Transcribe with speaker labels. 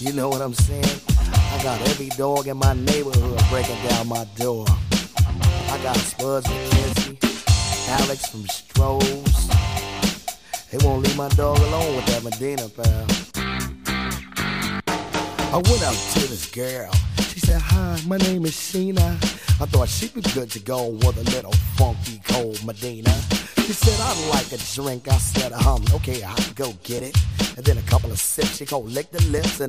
Speaker 1: You know what I'm saying? I got every dog in my neighborhood breaking down my door. I got Spuds McKenzie, Alex from Strohs. They won't leave my dog alone with that Medina, pal. I went out to this girl. She said, hi, my name is Sheena. I thought she'd be good to go with a little funky cold Medina. She said, I'd like a drink. I said, okay, I'll go get it. And then a couple of sips, she go lick the lips, and